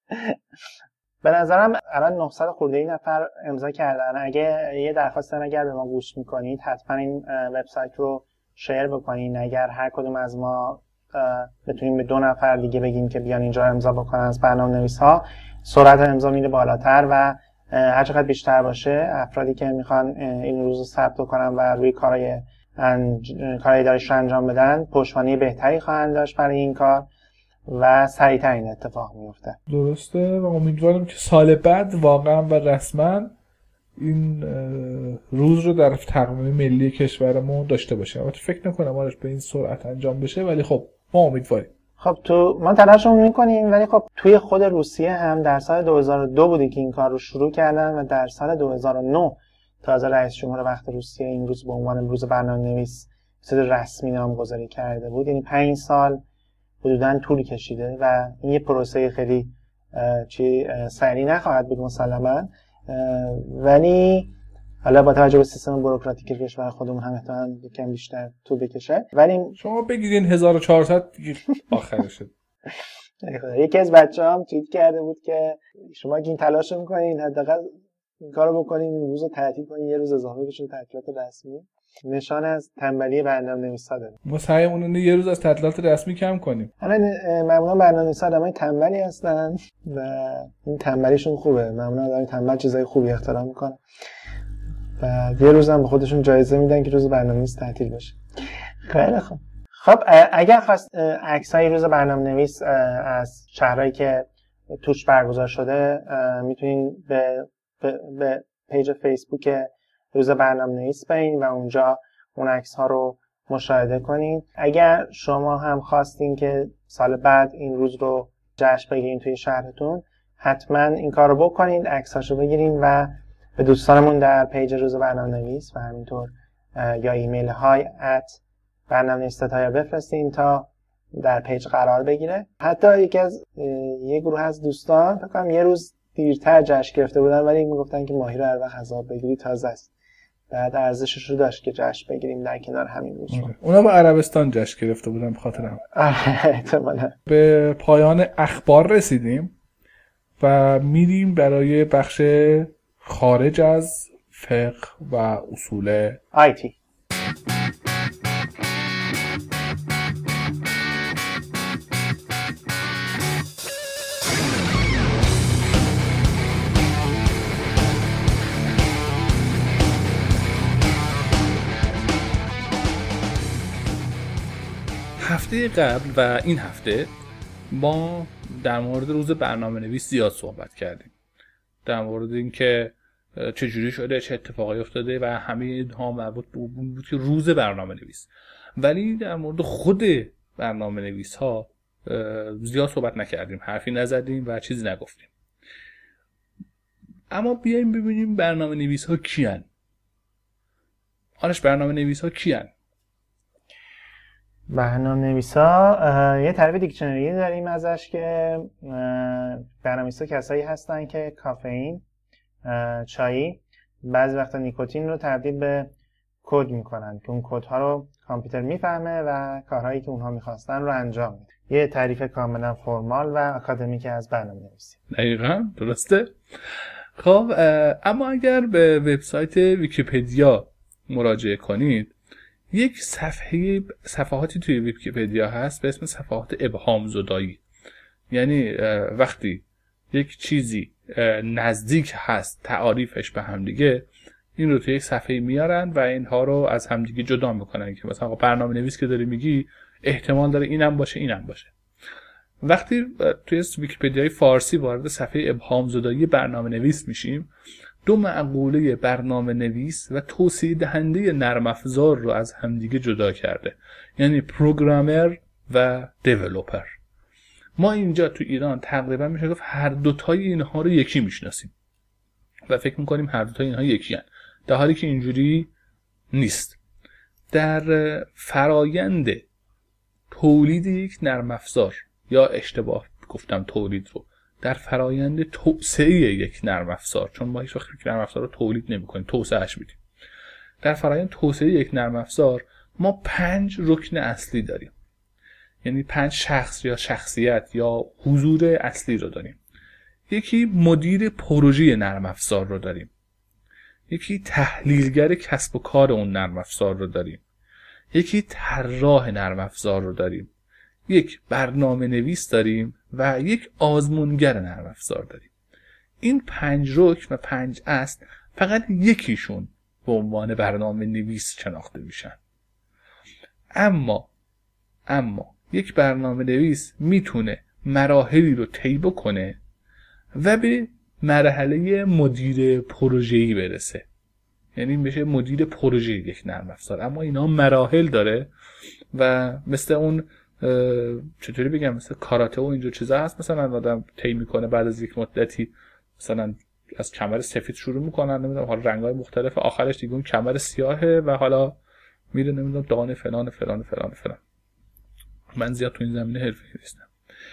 به نظرم الان 900 خورده نفر امضا کردن. اگه یه درخواست اگر به ما گوش میکنید حتما این وبسایت رو شیر بکنین. اگر هر کدوم از ما بتونیم به 2 نفر دیگه بگیم که بیان اینجا امضا بکنن از برنامه‌نویس‌ها، سرعت امضا میره بالاتر و هر چقدر بیشتر باشه افرادی که میخوان این روز رو ثبت کنن و روی کارهای اداریش رو انجام بدن پشتوانه بهتری خواهند داشت برای این کار و سریعتر این اتفاق میفته. درسته و امیدوارم که سال بعد واقعا و رسما این روز رو در تقویم ملی کشورمون داشته باشه. البته فکر نکنم آرش به این سرعت انجام بشه، ولی خب ما امیدواریم. خب ما تلاشمون میکنیم، ولی خب توی خود روسیه هم در سال 2002 بودی که این کار رو شروع کردن و در سال 2009 تازه رئیس جمهور وقت روسیه این روز به عنوان روز برنامه‌نویس رسمی نامگذاری کرده بود. یعنی 5 سال حدوداً طول کشیده و این یه پروسه خیلی سریع نخواهد بود مسلماً، ولی حالا با توجه به سیستم بوروکراتیک کشور خودمون هم احتمالاً یکم بیشتر طول بکشه. ولی شما بگیرین 1400 آخرشه. یکی از بچه‌هام توییت کرده بود که شما که این تلاش می‌کنین حداقل این کارو بکنین، این روزو تعطیل کنین، یه روز اضافه بشه تعطیلات رسمی. نشان از تنبلی برنامه‌نویسا داره. ما سعیمون اینه یه روز از تعطیلات رسمی کم کنیم. الان معمولا برنامه‌نویسا آدمای تنبلی هستن و این تنبلیشون خوبه. معمولا آدمای تنبل چیزای خوبی اختراع میکنن و یه روز هم به خودشون جایزه میدن که روز برنامه‌نویس تعطیل بشه. خیلی خوب. خب اگر خواست عکسای روز برنامه‌نویس از شهرهایی که توش برگزار شده میتونین به پیج فیسبوک روز برنامه‌نویس برین و اونجا اون عکس‌ها رو مشاهده کنین. اگر شما هم خواستین که سال بعد این روز رو جشن بگیرین توی شهرتون، حتما این کار رو بکنین، عکساشو بگیرین و به دوستانمون در پیج روز برنامه‌نویس و همینطور یا ایمیل های @برنامه‌نویس.ir بفرستین تا در پیج قرار بگیره. حتی یه گروه از دوستان فکر کنم یه روز دیرتر جشن گرفته بودن، ولی میگفتن که ماهی رو هر وقت حساب بگیری تازه است. بعد ارزشش رو داشت که جشن بگیریم در کنار همین روز. اونا به عربستان جشن گرفته بودن به خاطر هم. احتمالاً. به پایان اخبار رسیدیم و میریم برای بخش خارج از فقه و اصول آیتی. هفته قبل و این هفته ما در مورد روز برنامه‌نویس زیاد صحبت کردیم، در مورد اینکه چجوری شده، چه اتفاقی افتاده و همه اینها مربوط به اون بود که روز برنامه‌نویس. ولی در مورد خود برنامه‌نویس ها زیاد صحبت نکردیم، حرفی نزدیم و چیزی نگفتیم. اما بیایم ببینیم برنامه‌نویس ها کیان. آنش برنامه‌نویس ها کیان؟ برنامه‌نویسا یه تعریف دیکشنری داریم ازش که برنامه‌نویسا کسایی هستن که کافئین، چای، بعضی وقتا نیکوتین رو تبدیل به کد میکنن که اون کدها رو کامپیوتر میفهمه و کارهایی که اونها میخواستن رو انجام میده. یه تعریف کاملا فرمال و اکادمیک از برنامه‌نویسی. دقیقاً درسته. خب اما اگر به وبسایت ویکی‌پدیا مراجعه کنید، یک صفحاتی توی ویکی‌پدیا هست به اسم صفحات ابهام زدایی. یعنی وقتی یک چیزی نزدیک هست تعاریفش به همدیگه، این رو توی یک صفحه میارن و اینها رو از همدیگه جدا میکنن که مثلا برنامه نویس که داری میگی احتمال داره اینم باشه اینم باشه. وقتی توی ویکی‌پدیای فارسی وارد صفحه ابهام زدایی برنامه نویس میشیم، دو مقوله برنامه نویس و توسعه دهنده نرم افزار رو از همدیگه جدا کرده، یعنی پروگرامر و دیولپر. ما اینجا تو ایران تقریبا میشه گفت هر دوتای اینها رو یکی میشناسیم و فکر میکنیم هر دوتای اینها یکی هن، در حالی که اینجوری نیست. در فرایند تولید یک نرم افزار، یا اشتباه گفتم تولید رو، در فرایند توسعه یک نرم افزار، چون ما هیچ وقت یک نرم افزار رو تولید نمی‌کنیم، توسعهش میدیم. در فرایند توسعه یک نرم افزار ما 5 رکن اصلی داریم، یعنی 5 شخص یا شخصیت یا حضور اصلی رو داریم. یکی مدیر پروژه نرم افزار رو داریم، یکی تحلیلگر کسب و کار اون نرم افزار رو داریم، یکی طراح نرم افزار رو داریم، یک برنامه نویس داریم و یک آزمونگر نرم افزار داریم. این 5 رکن و 5 اصل فقط یکیشون به عنوان برنامه نویس شناخته میشن. اما یک برنامه نویس میتونه مراحلی رو طی بکنه و به مرحله مدیر پروژه‌ای برسه، یعنی میشه مدیر پروژه یک نرم افزار. اما اینا مراحل داره و مثل اون چطوری بگم، مثل کاراته و اینجور چیزا هست. مثلا آدم طی میکنه، بعد از یک مدتی مثلا از کمر سفید شروع میکنن، نمیدونم حالا رنگ‌های مختلف، آخرش دیگه اون کمر سیاهه و حالا میره نمیدونم دانه فلان فلان فلان فلان. من زیاد تو این زمینه حرفه‌ای نیستم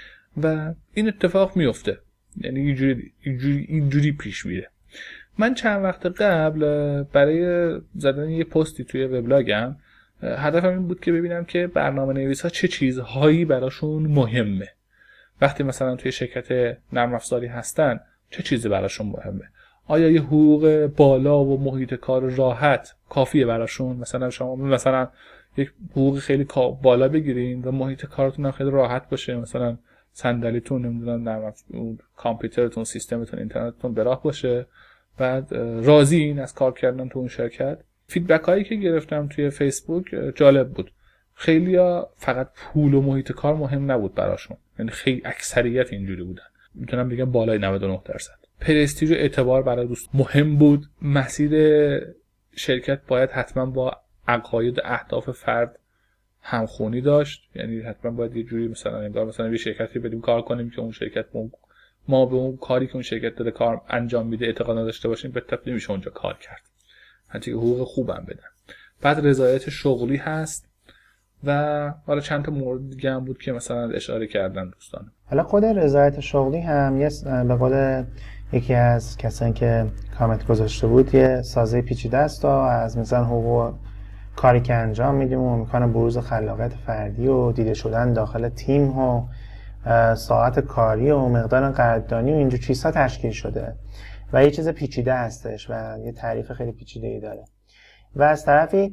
و این اتفاق میفته، یعنی اینجوری پیش میره. من چند وقت قبل برای زدن یه پستی توی وبلاگم هدفم این بود که ببینم که برنامه نویس‌ها چه چیزهایی براشون مهمه. وقتی مثلا توی شرکت نرم افزاری هستن چه چیزی براشون مهمه؟ آیا یه حقوق بالا و محیط کار راحت کافیه براشون؟ مثلا شما یک حقوق خیلی بالا بگیرین و محیط کارتون هم خیلی راحت باشه، مثلا صندلیتون نمیدونم کامپیوترتون، سیستمتون، اینترنتتون به راه باشه، بعد راضیین از کار کردن تو اون شرکت. فیدبک هایی که گرفتم توی فیسبوک جالب بود. خیلیا فقط پول و محیط کار مهم نبود براشون، یعنی خیلی اکثریت اینجوری بودن، میتونم بگم بالای 99%. پرستیژ و اعتبار برای دوست مهم بود. مسیر شرکت باید حتما با عقاید و اهداف فرد همخوانی داشت، یعنی حتما باید یه جوری مثلا یه شرکتی بدیم کار کنیم که اون شرکت ما به اون کاری که اون شرکت داره کار انجام میده اعتقاد نداشته باشیم، به تفصیل نمیشه اونجا کار کرد، حتی حقوق خوبم بدن. بعد رضایت شغلی هست و حالا چند تا مورد دیگه هم بود که مثلا اشاره کردن دوستان. حالا خود رضایت شغلی هم به قول یکی از کسانی که کامنت گذاشته بود یه سازه پیچیده است و از مثلا حقوق کاری که انجام میدیم و امکان بروز خلاقیت فردی و دیده شدن داخل تیم و ساعت کاری و مقدار قدردانی و اینجور چیزها تشکیل شده و یه چیز پیچیده هستش و یه تعریف خیلی پیچیده‌ای داره. و از طرفی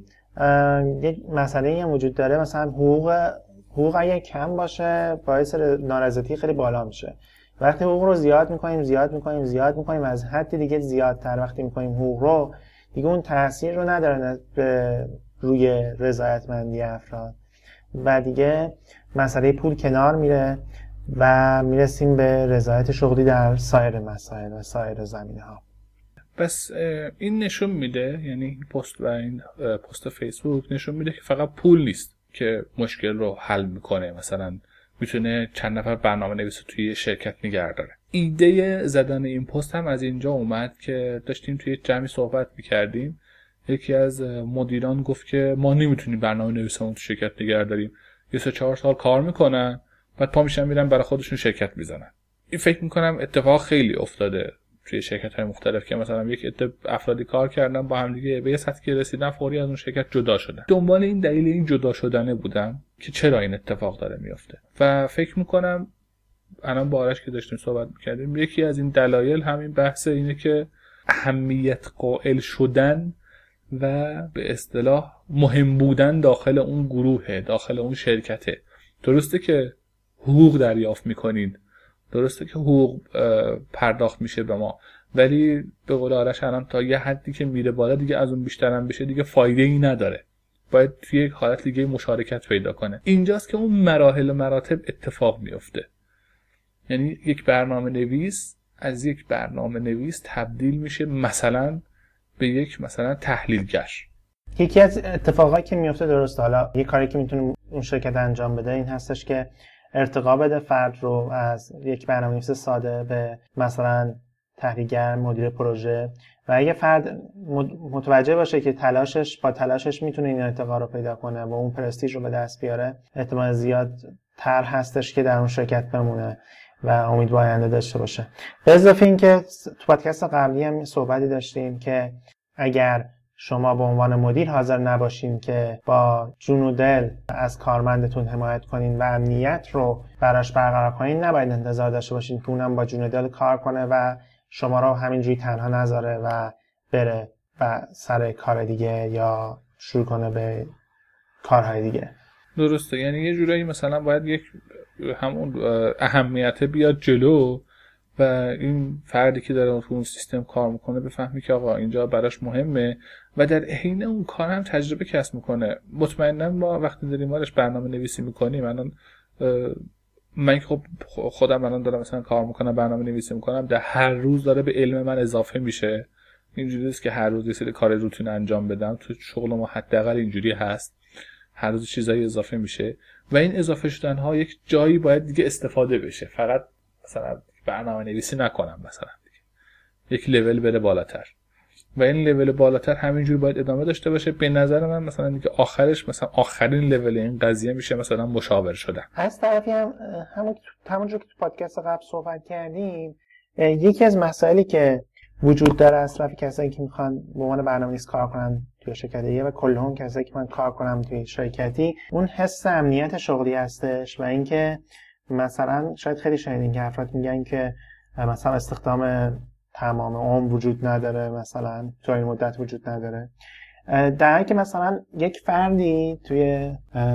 یه مسئله هم وجود داره، مثلا حقوق اگه کم باشه باعث نارضایتی خیلی بالا میشه. وقتی حقوق رو زیاد میکنیم از حد دیگه زیادتر وقتی میکنیم حقوق رو، دیگه اون تاثیر رو نداره روی رضایتمندی افراد و دیگه مسئله پول کنار میره و میرسیم به رضایت شغلی در سایر مسائل و سایر زمینه‌ها. بس این نشون میده، یعنی این پست و این پست فیسبوک نشون میده که فقط پول نیست که مشکل رو حل میکنه. مثلا میتونه چند نفر برنامه نویس توی شرکت نگه داره. ایده زدن این پست هم از اینجا اومد که داشتیم توی جمعی صحبت میکردیم، یکی از مدیران گفت که ما نمیتونیم برنامه نویسمون تو شرکت نگه داریم، 3-4 سال کار میکنن بعد پا میشن میرن برای خودشون شرکت میزنن. این فکر میکنم اتفاق خیلی افتاده توی شرکت‌های مختلف که مثلا یک عده افرادی کار کردن با هم دیگه به یه سطحی رسیدن فوری از اون شرکت جدا شدن. دنبال این دلیل این جدا شدنه بودم که چرا این اتفاق داره میفته و فکر میکنم الان با آرش که داشتیم صحبت میکردیم یکی از این دلایل همین بحث اینه که اهمیت قائل شدن و به اصطلاح مهم بودن داخل اون گروه، داخل اون شرکته. درسته که حقوق دریافت میکنید، درسته که حقوق پرداخت میشه به ما، ولی به قول آرش الان تا یه حدی که میره بالا دیگه از اون بیشترم بشه دیگه فایده ای نداره، باید توی یک حالت دیگه مشارکت پیدا کنه. اینجاست که اون مراحل و مراتب اتفاق میفته. یعنی یک برنامه نویس از یک برنامه نویس تبدیل میشه مثلا به یک مثلا تحلیلگر. یکی از اتفاقایی که میفته، درست، حالا یه کاری که میتونه اون شرکت انجام بده این هستش که ارتقا بده فرد رو از یک برنامه‌نویس ساده به مثلا تحلیلگر، مدیر پروژه، و اگه فرد متوجه باشه که با تلاشش میتونه این ارتقا رو پیدا کنه و اون پرستیژ رو به دست بیاره، احتمال زیاد تر هستش که در اون شرکت بمونه و امید به آینده داشته باشه. به اضافه این که تو پادکست قبلی هم صحبتی داشتیم که اگر شما به عنوان مدیر حاضر نباشین که با جون و دل از کارمندتون حمایت کنین و امنیت رو براش برقرار کنین، نباید انتظار داشته باشین که اونم با جون و دل کار کنه و شما رو همینجوری تنها نذاره و بره و سر کار دیگه یا شروع کنه به کارهای دیگه. درسته، یعنی یه جورایی مثلا باید یک همون اهمیت بیاد جلو و این فردی که داره اون سیستم کار میکنه بفهمی که آقا اینجا براش مهمه و در حین اون کار هم تجربه کسب میکنه. مطمئنا ما وقتی داریم براش برنامه نویسی میکنیم، من خب خودم الان دارم مثلا کار میکنم، برنامه نویسی میکنم، در هر روز داره به علم من اضافه میشه. اینجوری نیست که هر روز یه سری کار روتین انجام بدم. تو شغل ما حداقل اینجوری هست، هر روز چیزایی اضافه میشه و این اضافه شدن ها یک جایی باید دیگه استفاده بشه. فقط مثلا برنامه نویسی نکنم، مثلا دیگه یک لول بره بالاتر و این لول بالاتر همینجوری باید ادامه داشته باشه. به نظر من مثلا دیگه آخرش مثلا آخرین لول این قضیه میشه مثلا مشاور شدن. از طرفی هم همونجور که تو پادکست قبل صحبت کردیم، یکی از مسائلی که وجود داره از طرف کسایی که میخوان به عنوان برنامه‌نویس کار کنن توی شرکتی و کلهم کسایی که من کار کنم توی شرکتی، اون حس امنیت شغلی هستش و اینکه مثلا شاید خیلی شنیدین که افراد میگن که مثلا استخدام تمام عمر وجود نداره، مثلا تو این مدت وجود نداره، در حالی که مثلا یک فردی توی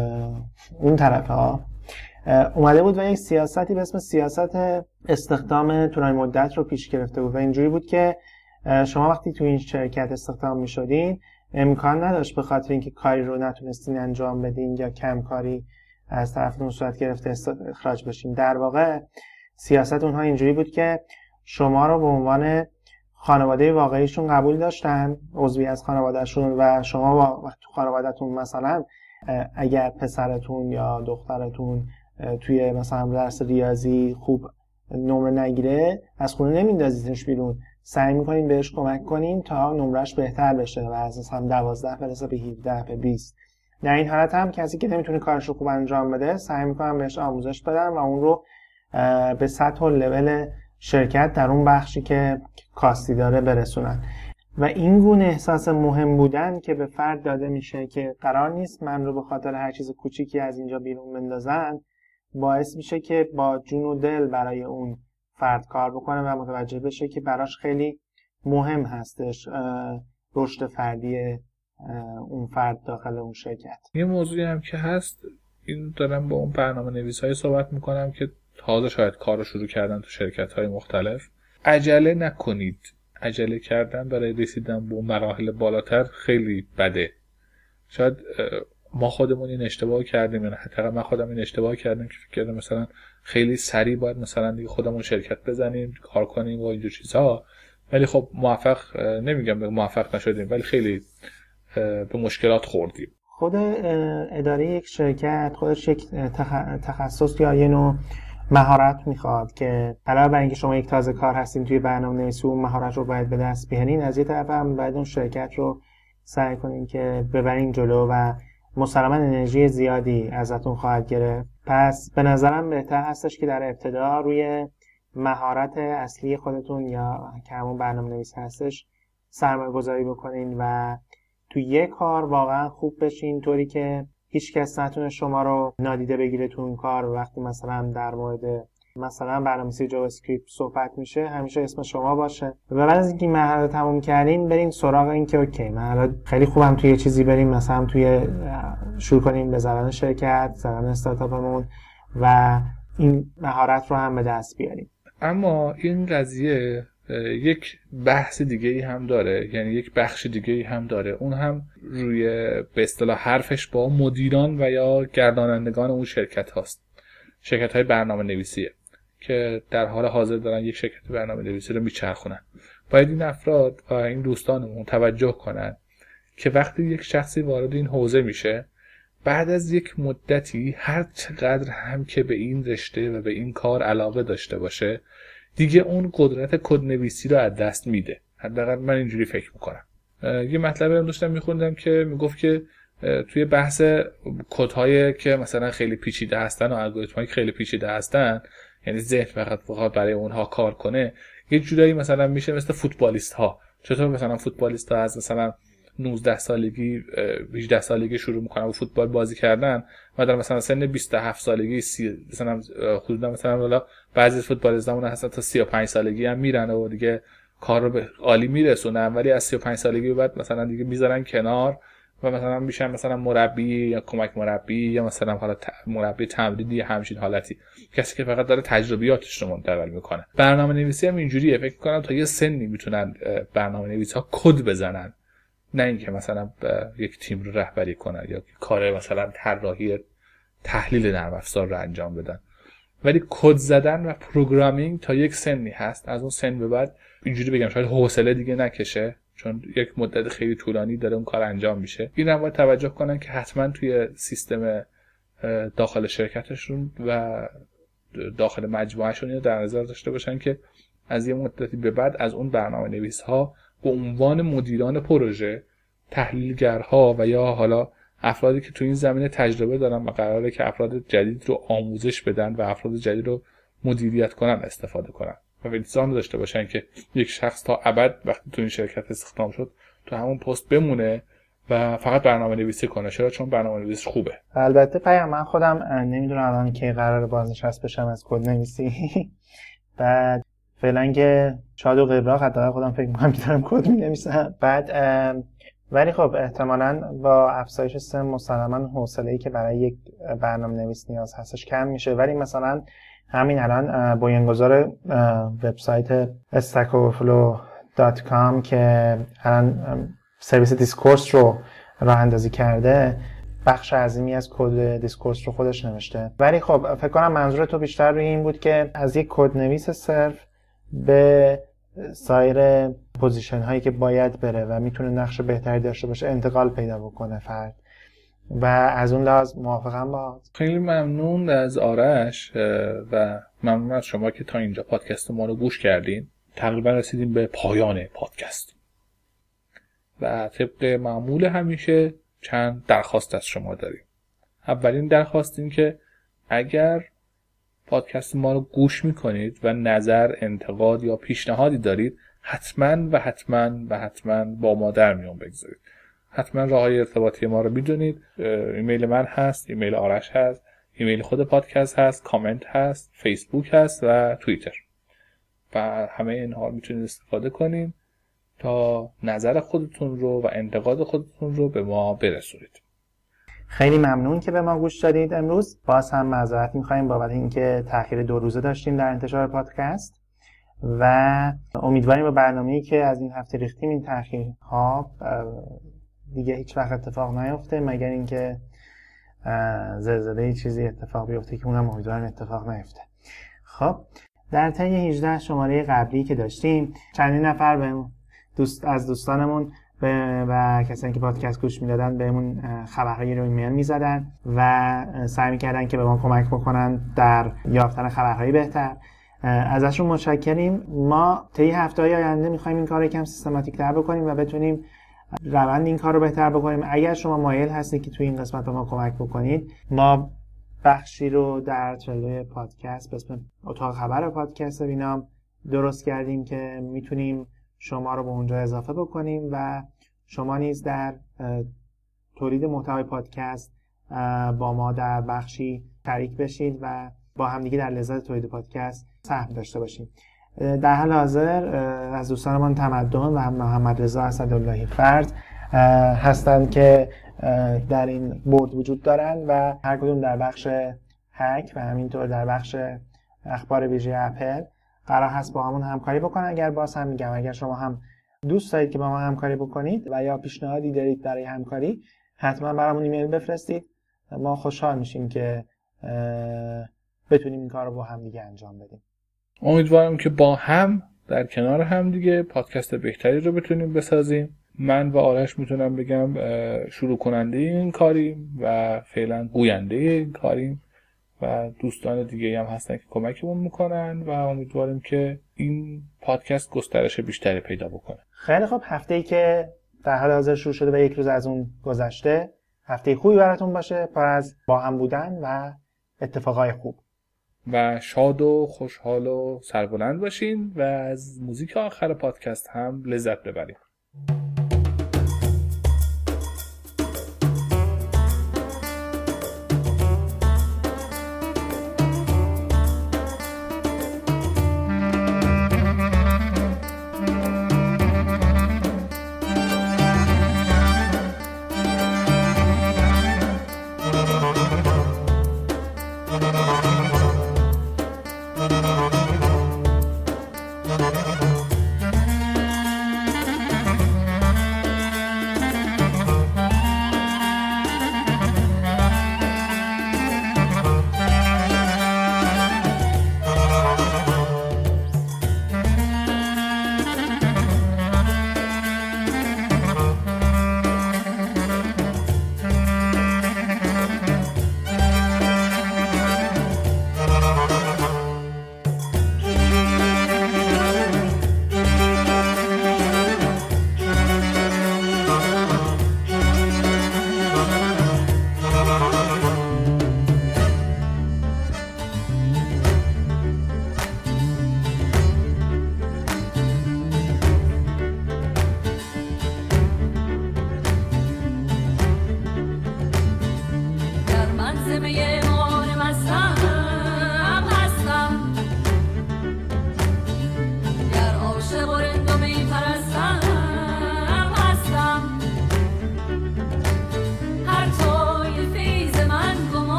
اون طرف ها اومده بود و یک سیاستی به اسم سیاست استخدام طولانی مدت رو پیش گرفته بود و اینجوری بود که شما وقتی تو این شرکت استخدام می‌شدین امکان نداشت به خاطر اینکه کاری رو نتونستین انجام بدین یا کم کاری از طرفتون صورت گرفته اخراج بشین. در واقع سیاست اونها اینجوری بود که شما رو به عنوان خانواده واقعیشون قبول داشتن، عضوی از خانوادهشون، و شما تو خانوادهتون مثلا اگر پسرتون یا دخترتون توی مثلا درس ریاضی خوب نمره نگیره از خونه نمیندازیدش بیرون، سعی میکنین بهش کمک کنین تا نمرش بهتر بشه و از مثلا 12 برسه به 17 به 20. در این حالت هم کسی که نمیتونه کارش رو خوب انجام بده سعی میکنن بهش آموزش بدن و اون رو به سطح و لول شرکت در اون بخشی که کاستی داره برسونن. و این گونه احساس مهم بودن که به فرد داده میشه که قرار نیست من رو به خاطر هر چیز کوچیکی از اینجا بیرون بندازن، باعث میشه که با جون و دل برای اون فرد کار بکنه و متوجه بشه که براش خیلی مهم هستش رشد فردی اون فرد داخل اون شرکت. یه موضوعی هم که هست، این دارم با اون برنامه‌نویس‌های صحبت میکنم که تازه شاید کار رو شروع کردن تو شرکت‌های مختلف. عجله نکنید. عجله کردن برای رسیدن به اون مراحل بالاتر خیلی بده. شاید ما خودمون این اشتباه کردیم، یعنی حتی من خودم این اشتباه کردم که فکر کردم مثلا خیلی سریع باید مثلا دیگه خودمون شرکت بزنیم، کار کنیم و اینجور چیزها، ولی خب نمیگم موفق نشدیم، ولی خیلی به مشکلات خوردیم. خود اداره یک شرکت خودش یک تخصص یا یه نوع مهارت میخواد که علاوه بر اینکه شما یک تازه کار هستین توی برنامه‌نویسی، اون مهارت رو باید به دست بیارین، از یه طرف هم باید اون شرکت رو سعی کنین که ببرین جلو و مسلماً انرژی زیادی ازتون خواهد گرفت. پس به نظرم بهتر هستش که در ابتدا روی مهارت اصلی خودتون یا که همون برنامه‌نویس هستش سرمایه گذاری بکنین و تو یک کار واقعا خوب بشین، طوری که هیچ کس نتونه شما رو نادیده بگیره تو اون کار. وقتی مثلا در مورد مثلا برنامه‌نویسی جاوا اسکریپت صحبت میشه، همیشه اسم شما باشه و بعد از اینکه مرحله رو تموم کردین برین سراغ این که اوکی من الان خیلی خوبم توی یه چیزی، بریم مثلا توی شروع کنیم به زدن شرکت، زدن استارتاپمون و این مهارت رو هم به دست بیاریم. اما این قضیه یک بحث دیگه ای هم داره، یعنی یک بخش دیگه ای هم داره، اون هم روی به اصطلاح حرفش با مدیران و یا گردانندگان اون شرکت هاست. شرکت های برنامه نویسیه که در حال حاضر دارن یک شرکت برنامه نویسی رو میچرخونن. باید این افراد و این دوستانمون توجه کنن که وقتی یک شخصی وارد این حوزه میشه، بعد از یک مدتی هر چقدر هم که به این رشته و به این کار علاقه داشته باشه، دیگه اون قدرت کدنویسی رو از دست میده. حداقل من اینجوری فکر میکنم. یه مطلبی رو داشتم میخوندم که میگفت که توی بحث کدهای که مثلا خیلی پیچیده هستن و الگوریتم‌های خیلی پیچیده هستن، یعنی ذهن فقط برای اونها کار کنه، یه جورایی مثلا میشه مثل فوتبالیست ها. چطور مثلا فوتبالیست ها از مثلا 19 سالگی 18 سالگی شروع میکنن و فوتبال بازی کردن و در مثلا سن 27 سالگی مثلا حدودا مثلا والا بعضی فوتبالیستامون هستن تا 35 سالگی هم میرن و دیگه کار رو به عالی میرسونن، ولی از 35 سالگی بعد مثلا دیگه میذارن کنار و مثلا میشن مثلا مربی یا کمک مربی یا مثلا حالا مربی تمرینی یا همچین حالتی، کسی که فقط داره تجربیاتش رو منتقل میکنه. برنامه‌نویسی هم اینجوریه. فکر کنم تا یه سنی میتونن برنامه‌نویس‌ها کد بزنن، نه اینکه مثلا یک تیم رو رهبری کنن یا کار مثلا طراحی تحلیل نرم افزار رو انجام بدن، ولی کد زدن و پروگرامینگ تا یک سنی هست. از اون سن به بعد اینجوری بگم شاید حوصله دیگه نکشه، چون یک مدت خیلی طولانی داره اون کار انجام میشه. این هم باید توجه کنن که حتما توی سیستم داخل شرکتشون و داخل مجموعهشون اینو در نظر داشته باشن که از یه مدتی به بعد از اون برنامه‌نویس‌ها به عنوان مدیران پروژه، تحلیلگرها و یا حالا افرادی که تو این زمینه تجربه دارن و قراره که افراد جدید رو آموزش بدن و افراد جدید رو مدیریت کنن استفاده کنن و التزام داشته باشن که یک شخص تا ابد وقتی تو این شرکت استخدام شد تو همون پست بمونه و فقط برنامه‌نویسی کنه. چون برنامه‌نویسی خوبه. البته پیام من خودم نمیدونم الان کی قراره بازنشست بشم از کدنویسی. بعد فعلا که شاد و قبراق حداقل خودم فکر می‌کنم که دارم کد می‌نویسم. بعد ولی خب احتمالاً با افزایش سن مسلماً حوصله‌ای که برای یک برنامه‌نویس نیاز هستش کم میشه. ولی مثلا همین الان بنیانگذار وبسایت stackoverflow.com که الان سرویس دیسکورس رو راه اندازی کرده، بخش عظیمی از کد دیسکورس رو خودش نوشته. ولی خب فکر کنم منظور تو بیشتر روی این بود که از یک کدنویس صرف به سایر پوزیشن هایی که باید بره و میتونه نقش بهتری داشته باشه انتقال پیدا بکنه فرد، و از اون لحاظ موافقم با. خیلی ممنون از آرش و ممنون از شما که تا اینجا پادکست ما رو گوش کردین. تقریبا رسیدیم به پایان پادکست و طبق معمول همیشه چند درخواست از شما داریم. اولین درخواست این که اگر پادکست ما رو گوش میکنید و نظر، انتقاد یا پیشنهادی دارید، حتما با ما در میون بگذارید. حتما راههای ارتباطی ما رو میدونید. ایمیل من هست، ایمیل آرش هست، ایمیل خود پادکست هست، کامنت هست، فیسبوک هست و توییتر. و همه اینها میتونید استفاده کنین تا نظر خودتون رو و انتقاد خودتون رو به ما برسونید. خیلی ممنون که به ما گوش دادید. امروز باز هم معذرت می‌خوایم بابت اینکه تأخیر 2 روزه داشتیم در انتشار پادکست و امیدواریم با برنامه‌ای که از این هفته ریختیم این تأخیرها دیگه هیچ وقت اتفاق نیفته، مگر اینکه زلزله چیزی اتفاق بیفته که اونم امیدوارم اتفاق نیفته. خب در طی 18 شماره قبلی که داشتیم چندین نفر از دوستانمون و کسانی که پادکست گوش میدادن بهمون خبرهایی رو ایمیل میزدن و سعی میکردن که به ما کمک بکنن در یافتن خبرهای بهتر. ازشون متشکریم. ما طی هفته‌های آینده میخوایم این کار رو یکم سیستماتیک‌تر بکنیم و بتونیم روند این کار رو بهتر بکنیم. اگر شما مایل هستید که توی این قسمت به ما کمک بکنید، ما بخشی رو در تریلوی پادکست به اسم اتاق خبر پادکست بینام درست کردیم که میتونیم شما رو به اونجا اضافه بکنیم و شما نیز در تولید محتوای پادکست با ما در بخشی شریک بشید و با همدیگه در لذت تولید پادکست سهم داشته باشیم. در حال حاضر از دوستانمان تمدن و محمد رضا اسداللهی فرد هستند که در این بورد وجود دارن و هر کدوم در بخش هک و همینطور در بخش اخبار ویژه اپل قرار هست با همون همکاری بکنن. اگر باز هم میگم اگر شما هم دوست دارید که با ما همکاری بکنید و یا پیشنهادی دارید برای همکاری، حتما برامون ایمیل بفرستید. ما خوشحال میشیم که بتونیم این کار رو با هم دیگه انجام بدیم. امیدوارم که با هم در کنار هم دیگه پادکست بهتری رو بتونیم بسازیم. من و آرش میتونم بگم شروع کننده این کاریم و فعلا گوینده این کاریم و دوستان دیگه هم هستن که کمکمون میکنن و امیدواریم که این پادکست گسترش بیشتری پیدا بکنه. خیلی خوب، هفته‌ای که در حال حاضر شروع شده و 1 روز از اون گذشته هفته خوبی براتون باشه، پر از با هم بودن و اتفاقای خوب و شاد و خوشحال و سربلند باشین و از موزیک آخر پادکست هم لذت ببرید.